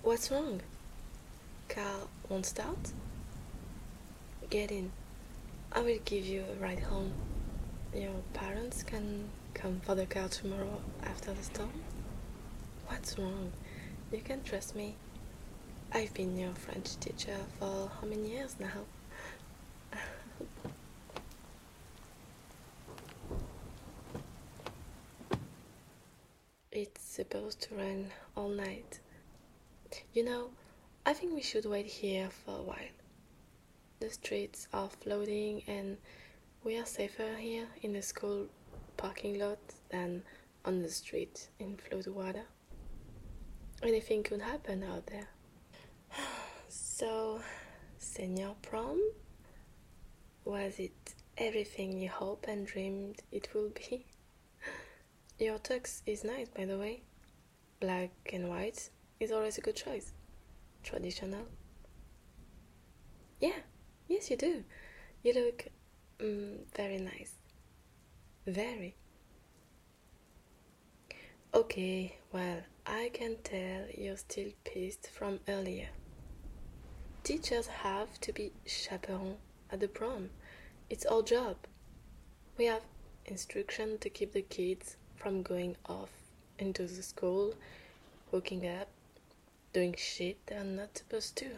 What's wrong? Car won't start? Get in. I will give you a ride home. Your parents can come for the car tomorrow after the storm? What's wrong? You can trust me. I've been your French teacher for how many years now? It's supposed to rain all night. You know, I think we should wait here for a while. The streets are flooding and we are safer here in the school parking lot than on the street in flood water. Anything could happen out there. So, senior prom? Was it everything you hoped and dreamed it would be? Your tux is nice, by the way. Black and white is always a good choice. Traditional. Yeah, yes, you do. You look very nice. Very. Okay, well, I can tell you're still pissed from earlier. Teachers have to be chaperons at the prom. It's our job. We have instruction to keep the kids from going off into the school, hooking up, doing shit they're not supposed to.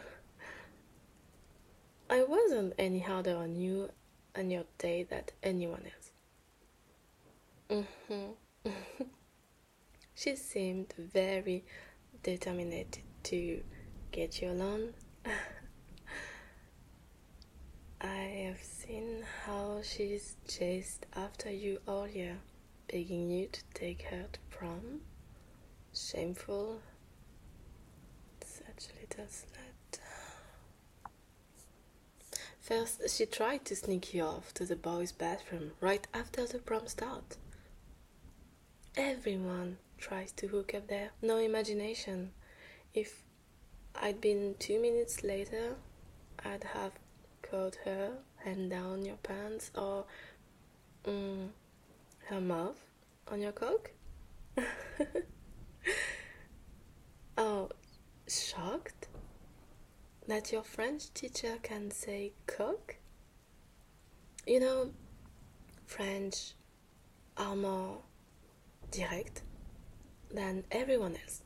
I wasn't any harder on you and your date than anyone else. She seemed very determined to get you alone. I have seen how she's chased after you all year, begging you to take her to prom. Shameful. Such a little slut. First, she tried to sneak you off to the boys' bathroom right after the prom start. Everyone tries to hook up there. No imagination. If I'd been 2 minutes later, I'd have caught her hand down your pants or her mouth on your cock. Oh, shocked that your French teacher can say cock? You know, French are more direct than everyone else.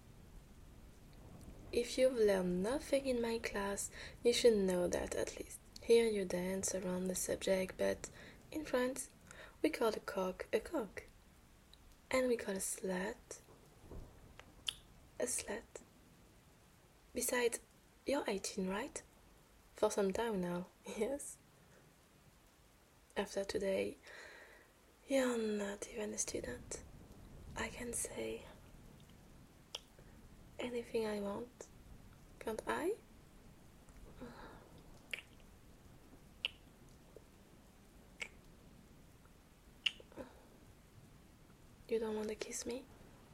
If you've learned nothing in my class, you should know that at least. Here you dance around the subject, but in France, we call a cock, and we call a slut. Besides, you're 18, right? For some time now, yes? After today, you're not even a student. I can say anything I want, can't I? You don't want to kiss me?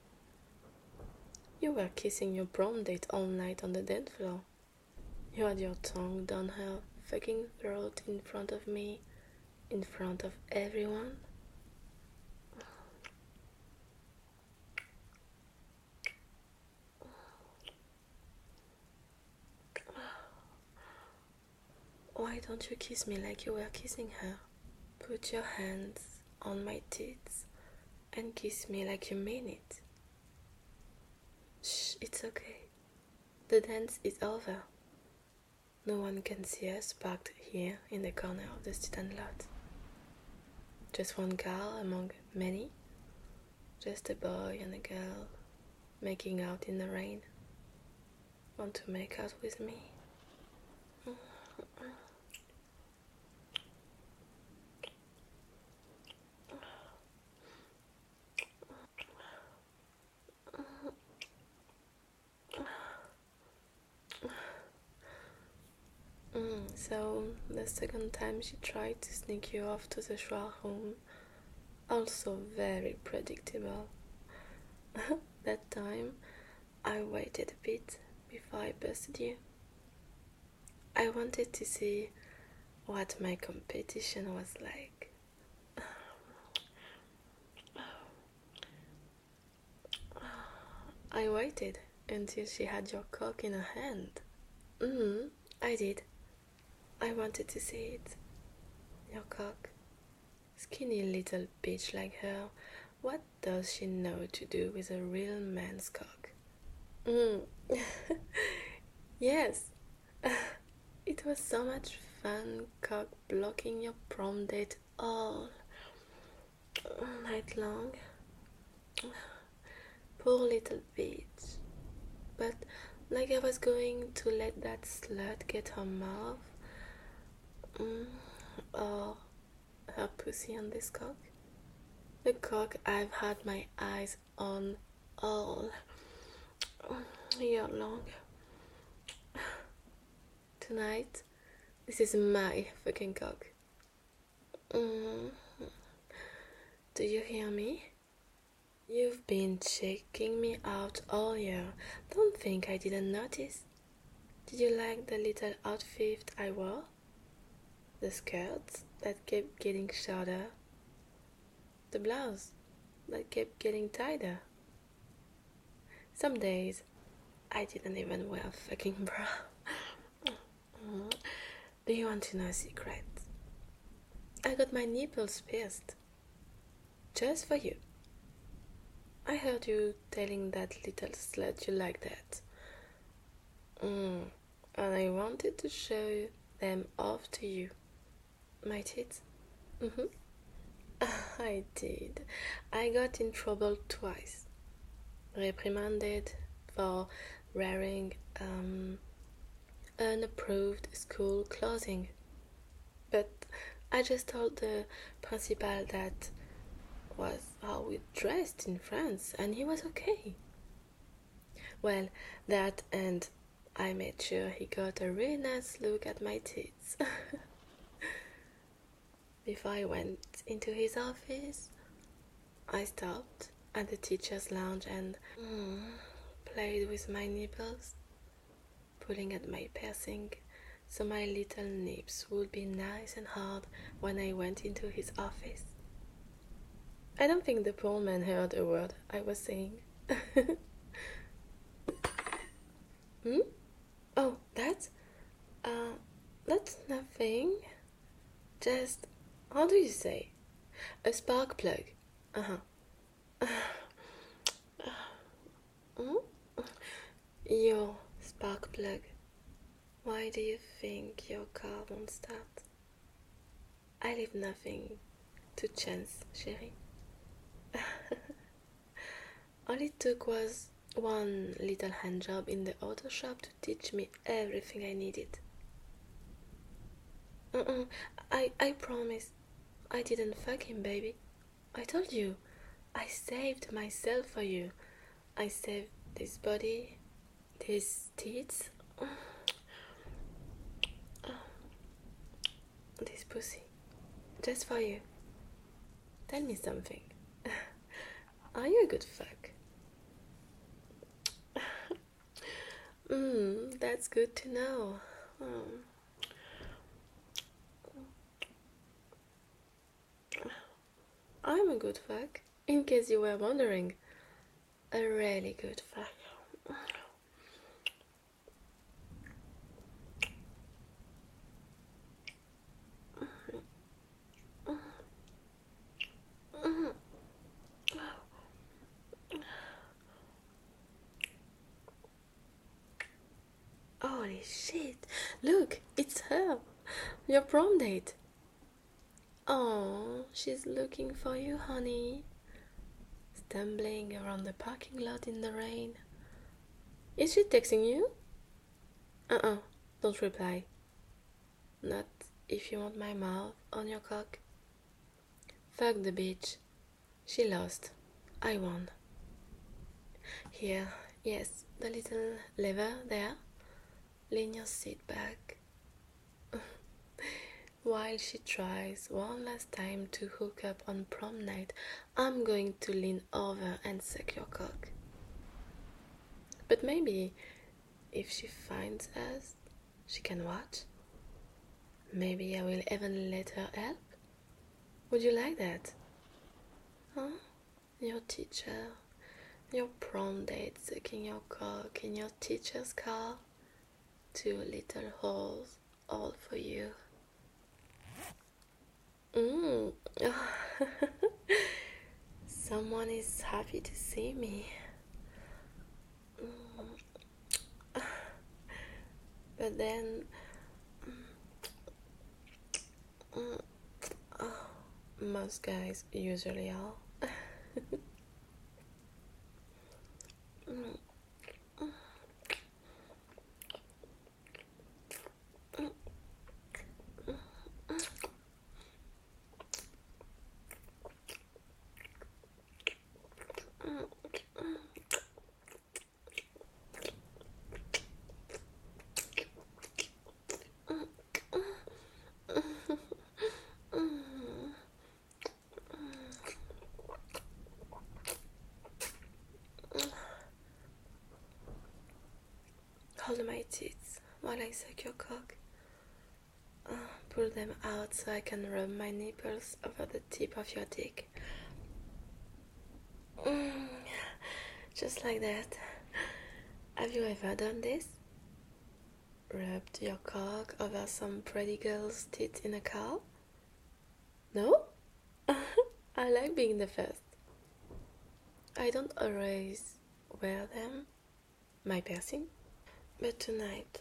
You were kissing your prom date all night on the dance floor. You had your tongue down her fucking throat in front of me, in front of everyone. Why don't you kiss me like you were kissing her? Put your hands on my tits and kiss me like you mean it. Shh, it's okay. The dance is over. No one can see us parked here in the corner of the student lot. Just one car among many. Just a boy and a girl making out in the rain. Want to make out with me? So, the second time she tried to sneak you off to the shower room, also very predictable. That time, I waited a bit before I busted you. I wanted to see what my competition was like. I waited until she had your cock in her hand. Mm-hmm, I did. I wanted to see it. Your cock. Skinny little bitch like her. What does she know to do with a real man's cock? Mm. Yes. It was so much fun cock blocking your prom date all night long. Poor little bitch. But like I was going to let that slut get her mouth or her pussy on this cock. The cock I've had my eyes on all year long. Tonight, this is my fucking cock. Mm. Do you hear me? You've been checking me out all year. Don't think I didn't notice. Did you like the little outfit I wore? The skirts that kept getting shorter? The blouse that kept getting tighter? Some days, I didn't even wear a fucking bra. Do you want to know a secret? I got my nipples pierced. Just for you. I heard you telling that little slut you like that. And I wanted to show them off to you. My tits? I did. I got in trouble twice. Reprimanded for wearing unapproved school clothing. But I just told the principal that was how we dressed in France, and he was okay. Well, that and I made sure he got a really nice look at my tits. Before I went into his office, I stopped at the teacher's lounge and played with my nipples, pulling at my piercing so my little nips would be nice and hard when I went into his office. I don't think the poor man heard a word I was saying. Oh, that's nothing. Just, how do you say? A spark plug. Your spark plug. Why do you think your car won't start? I leave nothing to chance, chérie. All it took was one little hand job in the auto shop to teach me everything I needed. I promise. I didn't fuck him, baby. I told you. I saved myself for you. I saved this body, these teeth, this pussy. Just for you. Tell me something. Are you a good fuck? That's good to know. I'm a good fuck, in case you were wondering. A really good fuck. Holy shit! Look, it's her! Your prom date! Oh, she's looking for you, honey. Stumbling around the parking lot in the rain. Is she texting you? Don't reply. Not if you want my mouth on your cock. Fuck the bitch. She lost. I won. Here, yes, the little lever there. Lean your seat back. While she tries one last time to hook up on prom night, I'm going to lean over and suck your cock. But maybe if she finds us, she can watch. Maybe I will even let her help. Would you like that? Huh? Your teacher Your prom date sucking your cock in your teacher's car. 2 little holes, all for you. Mm. Someone is happy to see me. But then most guys usually are. Hold my tits while I suck your cock. Pull them out so I can rub my nipples over the tip of your dick. Just like that. Have you ever done this? Rubbed your cock over some pretty girl's tits in a car? No? I like being the first. I don't always wear them, my piercing, but tonight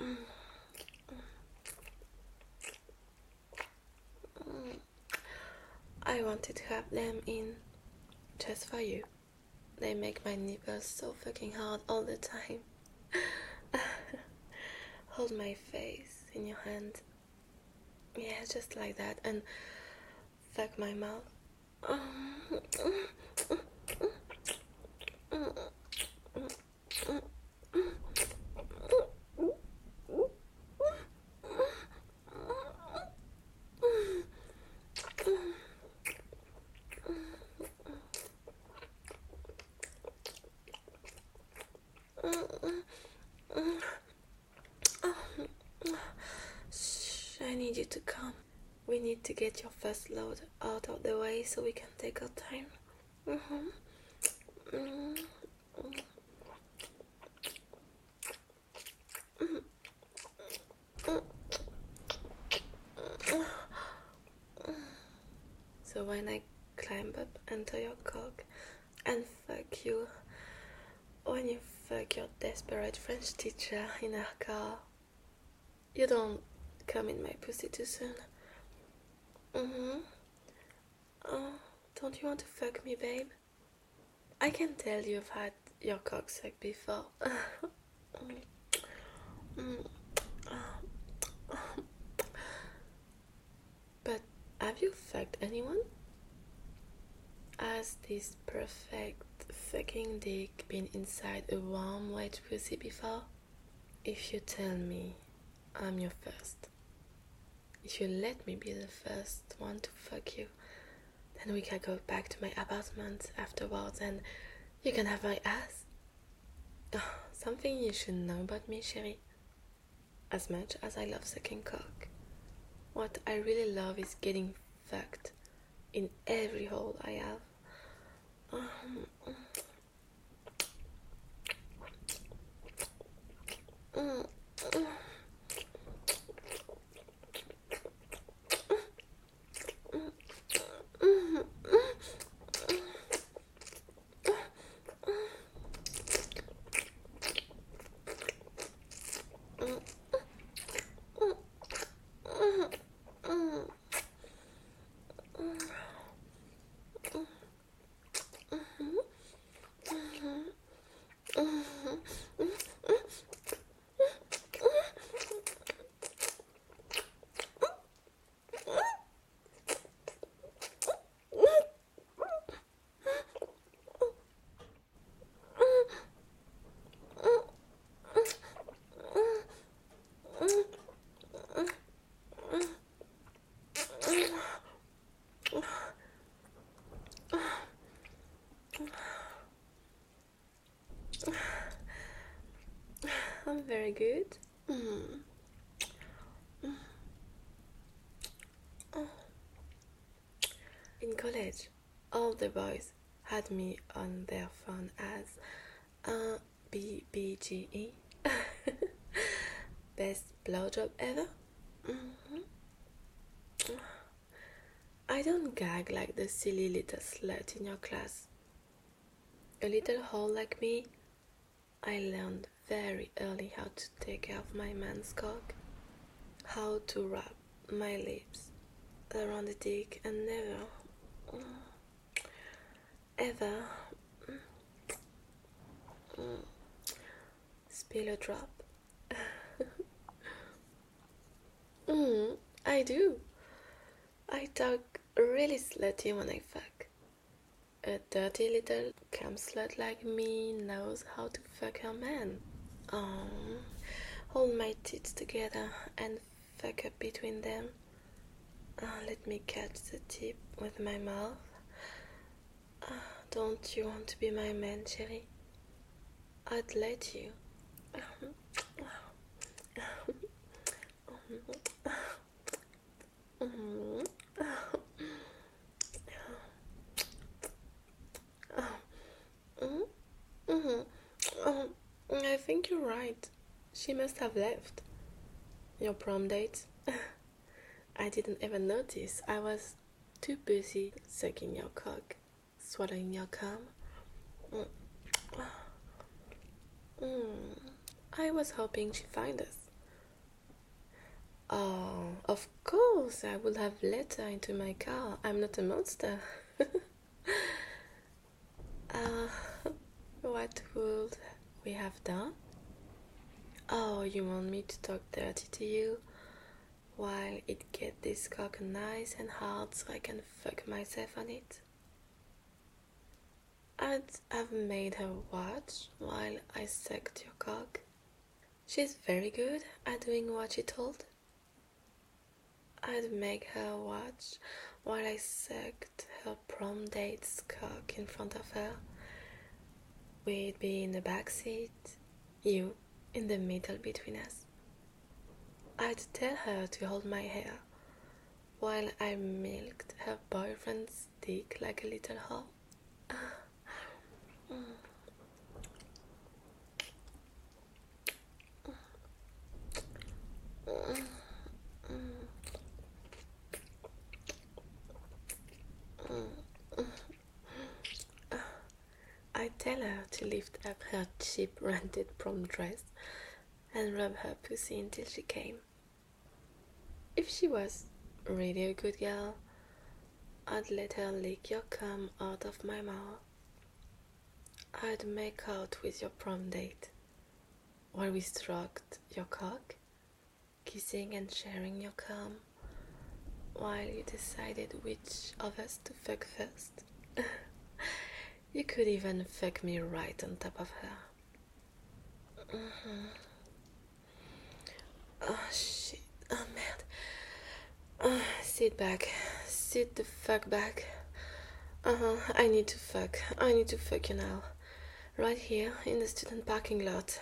I wanted to have them in just for you. They make my nipples so fucking hard all the time. Hold my face in your hand. Yeah, just like that, and fuck my mouth. Shh, I need you to come. We need to get your first load out of the way so we can take our time. So when I climb up into your cock and fuck you, when you fuck your desperate French teacher in her car, you don't come in my pussy too soon. Oh, don't you want to fuck me, babe? I can tell you've had your cock sucked before. But have you fucked anyone? Has this perfect fucking dick been inside a warm wet pussy before? If you tell me I'm your first, if you let me be the first one to fuck you, then we can go back to my apartment afterwards and you can have my ass. Oh, something you should know about me, chérie. As much as I love sucking cock, what I really love is getting fucked in every hole I have. I'm very good. In college, all the boys had me on their phone as BBGE. Best blowjob ever? Mhm. I don't gag like the silly little slut in your class. A little whore like me, I learned very early how to take care of my man's cock, how to wrap my lips around the dick and never, ever spill a drop. I do. I talk really slutty when I fuck. A dirty little camp slut like me knows how to fuck her man. Hold my tits together and fuck up between them. Let me catch the tip with my mouth. Don't you want to be my man, Cherry? I'd let you. I think you're right. She must have left. Your prom date? I didn't even notice. I was too busy sucking your cock, swallowing your cum. I was hoping she'd find us. Oh, of course, I would have let her into my car. I'm not a monster. What would we have done? Oh, you want me to talk dirty to you? While it get this cock nice and hard so I can fuck myself on it? I'd have made her watch while I sucked your cock. She's very good at doing what she told. I'd make her watch while I sucked her prom date's cock in front of her. We'd be in the back seat, you in the middle between us. I'd tell her to hold my hair while I milked her boyfriend's dick like a little whore. I'd tell her to lift up her cheap rented prom dress and rub her pussy until she came. If she was really a good girl, I'd let her lick your cum out of my mouth. I'd make out with your prom date while we stroked your cock, kissing and sharing your cum, while you decided which of us to fuck first. You could even fuck me right on top of her. Oh shit, oh merde. Sit back, sit the fuck back. I need to fuck you now. Right here in the student parking lot.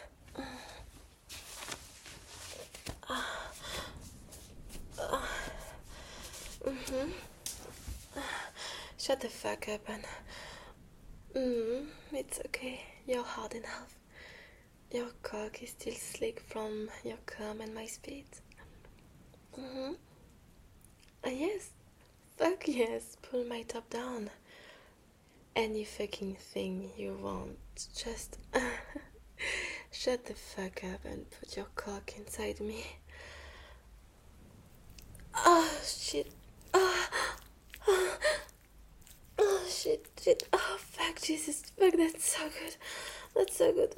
Shut the fuck up and... it's okay, you're hard enough. Your cock is still slick from your cum and my spit. Yes, fuck yes, pull my top down. Any fucking thing you want, just shut the fuck up and put your cock inside me. Oh shit. Oh shit. Oh fuck, Jesus, fuck, that's so good. That's so good.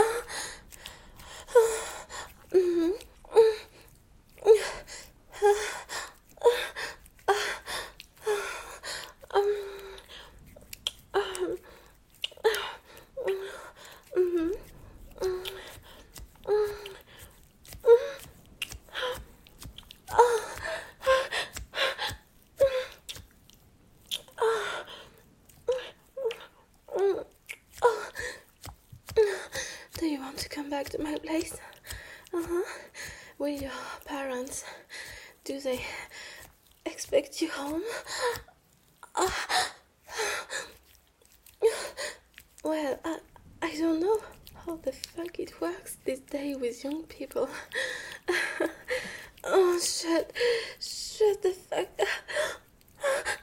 Do you want to come back to my place? With your parents? Do they expect you home? with young people. Oh, shut the fuck up.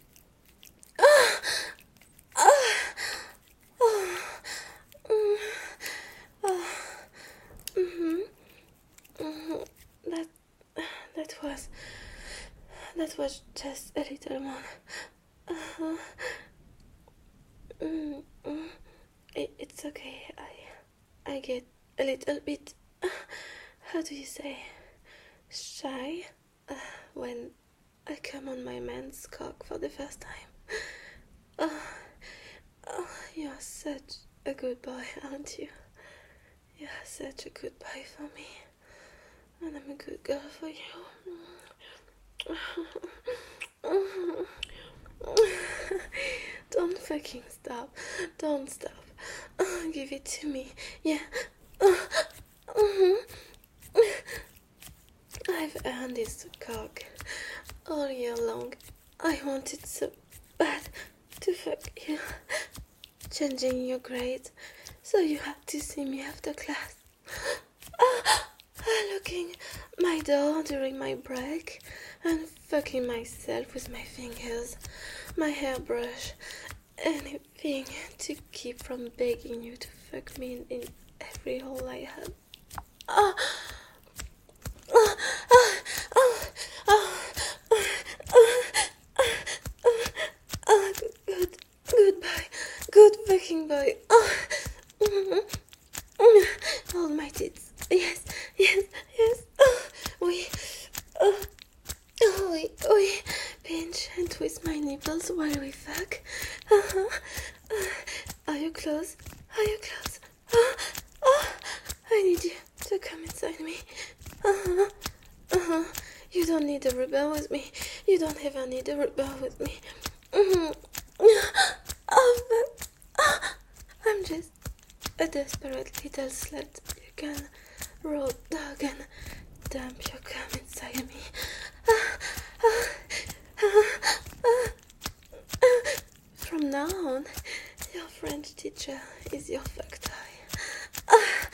That that was that was just a little more. It's okay. I get a little bit. How do you say? Shy when I come on my man's cock for the first time. Oh, you're such a good boy, aren't you? You're such a good boy for me, and I'm a good girl for you. Don't fucking stop. Don't stop. Give it to me. Yeah. I've earned this cock all year long. I wanted so bad to fuck you. Changing your grades, so you had to see me after class. Looking my door during my break and fucking myself with my fingers, my hairbrush, anything to keep from begging you to fuck me in every hole I had. Good boy, good fucking boy. Hold my tits. Yes. We pinch and twist my nipples while we fuck. Are you close? I need you to come inside me. You don't need a rebel with me. You don't ever need a rebel with me. I'm just a desperate little slut. You can road dog and dump your cum inside me. From now on, your French teacher is your fuck toy.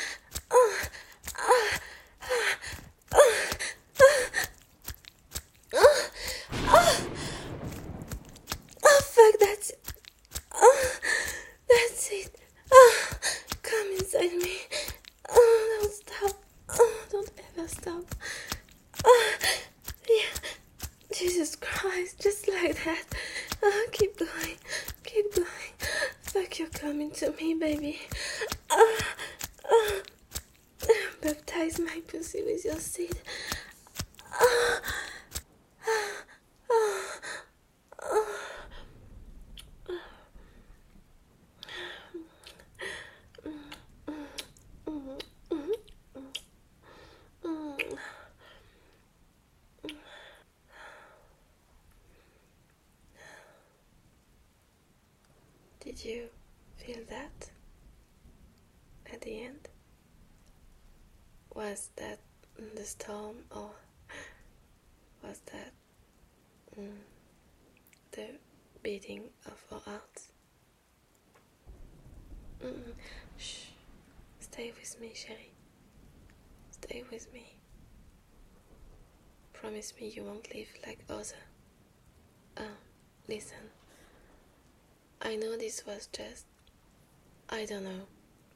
Fuck, that's it. That's it. Come inside me. Don't stop. Don't ever stop. Yeah. Jesus Christ, just like that. Keep going. Fuck, you're coming to me, baby. Baptize my pussy with your seed. Did you feel that at the end? Was that the storm, or was that the beating of our hearts? Shh. Stay with me, chérie. Stay with me. Promise me you won't live like other. Listen. I know this was just, I don't know,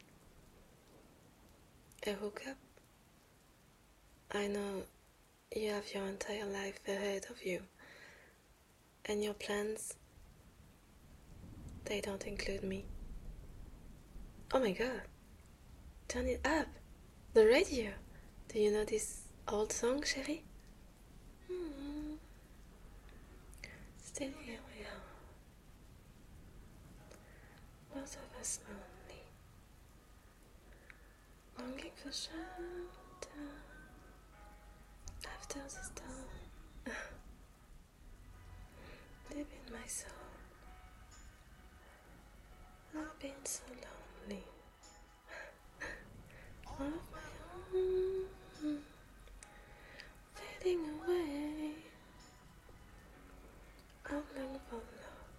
a hookup. I know you have your entire life ahead of you, and your plans, they don't include me. Oh my god, turn it up, the radio. Do you know this old song, chérie? Still here we are, both of us lonely, longing for shelter after the storm. Deep in my soul, I've been so lonely, all of my own, fading away. I'm looking for love,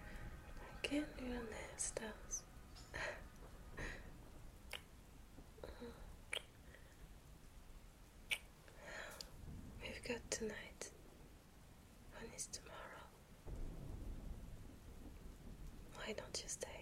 I can't do an stars. Why don't you stay?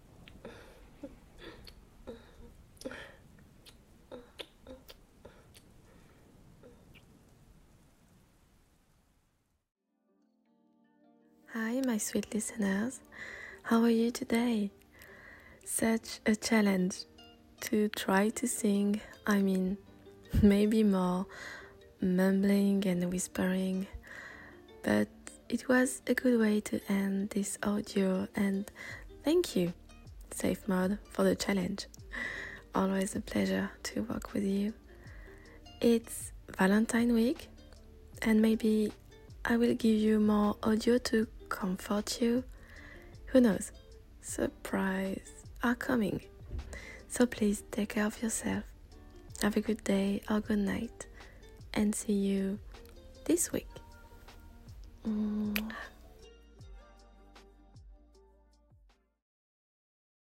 Hi, my sweet listeners. How are you today? Such a challenge to try to sing. Maybe more mumbling and whispering, but it was a good way to end this audio, and thank you, Safe Mode, for the challenge. Always a pleasure to work with you. It's Valentine week, and maybe I will give you more audio to comfort you. Who knows? Surprises are coming. So please take care of yourself. Have a good day or good night, and see you this week.